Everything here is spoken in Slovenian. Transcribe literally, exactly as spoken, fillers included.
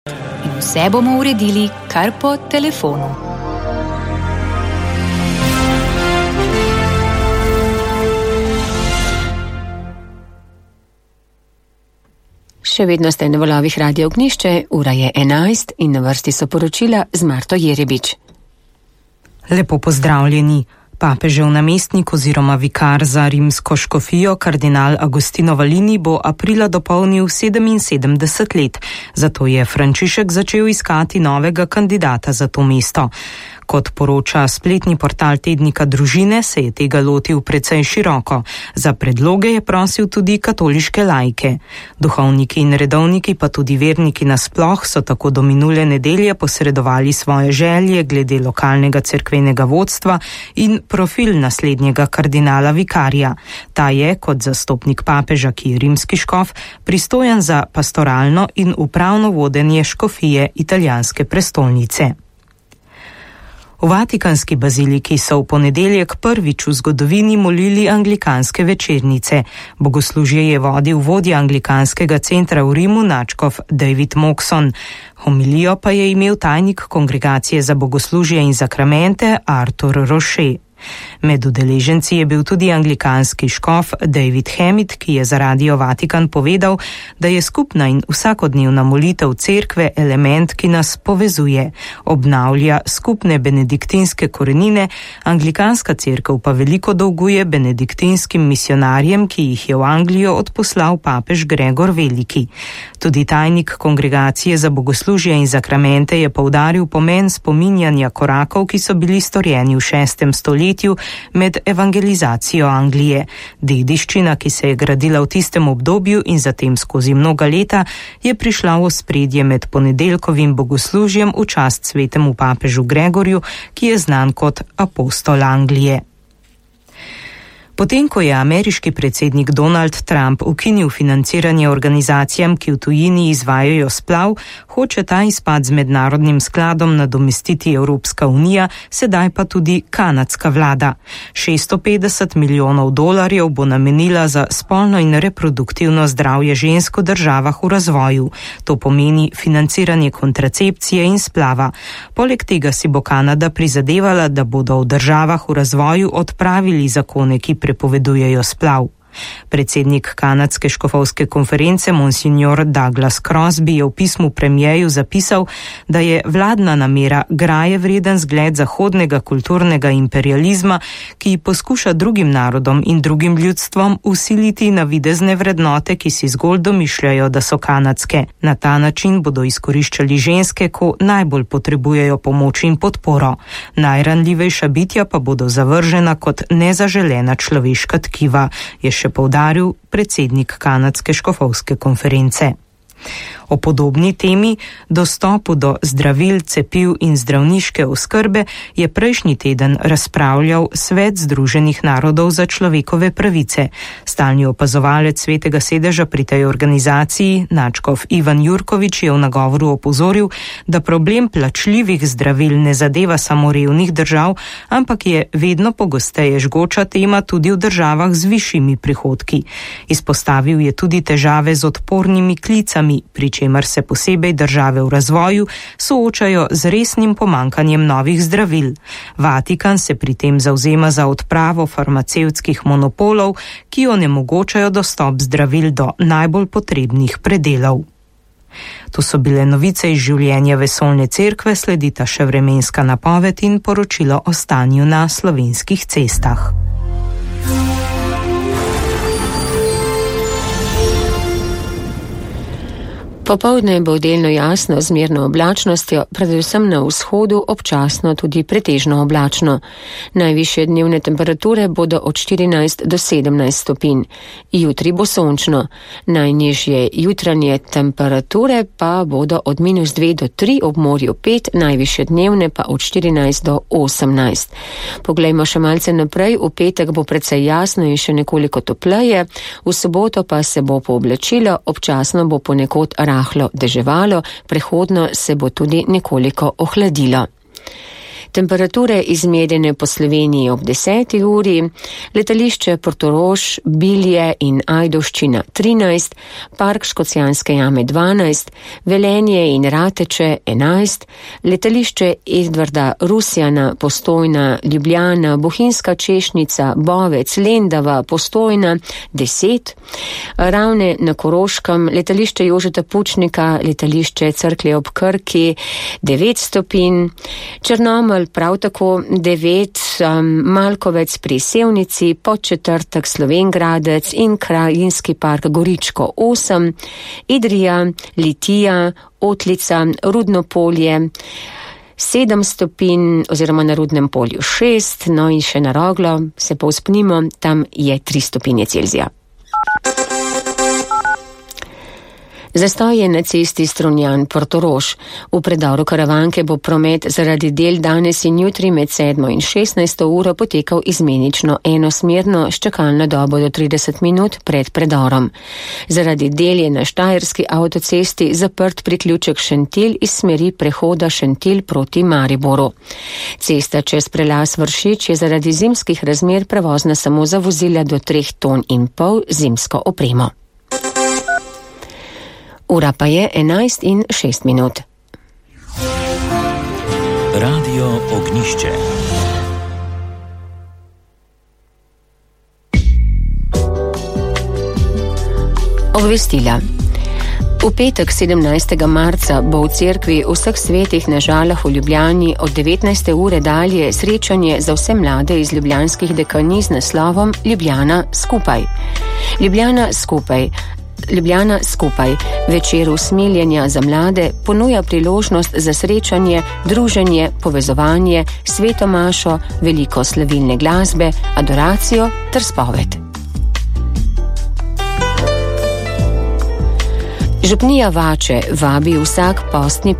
In vse bomo uredili kar po telefonu. Še vedno ste na valovih Radio Ognjišče, ura je enajst in na vrsti so poročila z Marto Jerebič. Lepo pozdravljeni. Papežev namestnik oziroma vikar za rimsko škofijo, kardinal Agostino Valini, bo aprila dopolnil sedeminsedemdeset let, zato je Frančišek začel iskati novega kandidata za to mesto. Kot poroča spletni portal tednika Družine, se je tega lotil precej široko. Za predloge je prosil tudi katoliške laike. Duhovniki in redovniki, pa tudi verniki nasploh, so tako do minule nedelje posredovali svoje želje glede lokalnega cerkvenega vodstva in profil naslednjega kardinala vikarja. Ta je, kot zastopnik papeža, ki je rimski škof, pristojen za pastoralno in upravno vodenje škofije italijanske prestolnice. V Vatikanski baziliki so v ponedeljek prvič v zgodovini molili anglikanske večernice. Bogoslužje je vodil vodja anglikanskega centra v Rimu, nadškof David Moxon. Homilijo pa je imel tajnik Kongregacije za bogoslužje in zakramente Arthur Roche. Med udeleženci je bil tudi anglikanski škof David Hammett, ki je za Radio Vatikan povedal, da je skupna in vsakodnevna molitev cerkve element, ki nas povezuje, obnavlja skupne benediktinske korenine, anglikanska cerkev pa veliko dolguje benediktinskim misionarjem, ki jih je v Anglijo odposlal papež Gregor Veliki. Tudi tajnik Kongregacije za bogoslužje in zakramente je poudaril pomen spominjanja korakov, ki so bili storjeni v šestem stoletju med evangelizacijo Anglije. Dediščina, ki se je gradila v tistem obdobju in zatem skozi mnoga leta, je prišla v ospredje med ponedeljkovim bogoslužjem v čast svetemu papežu Gregorju, ki je znan kot apostol Anglije. Potem, ko je ameriški predsednik Donald Trump ukinil financiranje organizacijam, ki v tujini izvajajo splav, hoče ta izpad z mednarodnim skladom nadomestiti Evropska unija, sedaj pa tudi kanadska vlada. šeststo petdeset milijonov dolarjev bo namenila za spolno in reproduktivno zdravje žensk v državah v razvoju. To pomeni financiranje kontracepcije in splava. Poleg tega si bo Kanada prizadevala, da bodo v državah v razvoju odpravili zakone, ki prepovedujejo splav. Predsednik kanadske škofovske konference Monsignor Douglas Crosby je v pismu premijeju zapisal, da je vladna namera graje vreden zgled zahodnega kulturnega imperializma, ki poskuša drugim narodom in drugim ljudstvom vsiliti navidezne vrednote, ki si zgolj domišljajo, da so kanadske. Na ta način bodo izkoriščali ženske, ko najbolj potrebujejo pomoč in podporo. Najranljivejša bitja pa bodo zavržena kot nezaželena človeška tkiva, je še poudaril predsednik kanadske škofovske konference. O podobni temi, dostopu do zdravil, cepiv in zdravniške oskrbe, je prejšnji teden razpravljal Svet Združenih narodov za človekove pravice. Stalni opazovalec Svetega sedeža pri tej organizaciji, nadškof Ivan Jurkovič, je v nagovoru opozoril, da problem plačljivih zdravil ne zadeva samo revnih držav, ampak je vedno pogosteje žgoča tema tudi v državah z višjimi prihodki. Izpostavil je tudi težave z odpornimi klicami, pri čemer se posebej države v razvoju soočajo z resnim pomankanjem novih zdravil. Vatikan se pri tem zavzema za odpravo farmacevtskih monopolov, ki onemogočajo dostop zdravil do najbolj potrebnih predelov. To so bile novice iz življenja vesoljne cerkve, sledita še vremenska napoved in poročilo o stanju na slovenskih cestah. Popoldne bo delno jasno z mirno oblačnostjo, predvsem na vzhodu občasno tudi pretežno oblačno. Najvišje dnevne temperature bodo od štirinajst do sedemnajst stopinj. Jutri bo sončno. Najnižje jutranje temperature pa bodo od minus dve do tri, ob morju pet, najvišje dnevne pa od štirinajst do osemnajst. Poglejmo še malce naprej. V petek bo precej jasno in še nekoliko topleje. V soboto pa se bo pooblačilo, občasno bo ponekod rahlo deževalo, prehodno se bo tudi nekoliko ohladilo. Temperature izmerjene po Sloveniji ob deseti uri, letališče Portorož, Bilje in Ajdovščina trinajst, Park Škocjanske jame dvanajst, Velenje in Rateče enajst, letališče Edvarda Rusjana, Postojna, Ljubljana, Bohinjska Češnica, Bovec, Lendava, Postojna deset, Ravne na Koroškem, letališče Jožeta Pučnika, letališče Cerklje ob Krki devet stopinj, Črnomelj prav tako devet, um, Malkovec pri Sevnici, Podčetrtek Slovengradec in Krajinski park Goričko osem, Idrija, Litija, Otlica, Rudno polje sedem stopinj oziroma na Rudnem polju šest, no in še na Roglo se povzpnimo, tam je tri stopinje Celzija. Zastoj je na cesti Strunjan-Portorož. V predoru Karavanke bo promet zaradi del danes in jutri med sedmo in šestnajsto uro potekal izmenično enosmerno s čakalno dobo do trideset minut pred predorom. Zaradi del je na Štajerski avtocesti zaprt priključek Šentilj iz smeri prehoda Šentilj proti Mariboru. Cesta čez prelaz Vršič je zaradi zimskih razmer prevozna samo za vozila do treh ton in pol zimsko opremo. Ura pa je enajst in šest minut. Radio Ognišče. Obvestila. V petek sedemnajstega marca bo v cerkvi Vseh svetih na Žalah v Ljubljani od devetnajste ure dalje srečanje za vse mlade iz ljubljanskih dekanij z naslovom Ljubljana skupaj. Ljubljana skupaj. Ljubljana skupaj, večer usmiljenja za mlade, ponuja priložnost za srečanje, druženje, povezovanje, sveto mašo, veliko slavilne glasbe, adoracijo ter spoved. Župnija Vače vabi vsak postni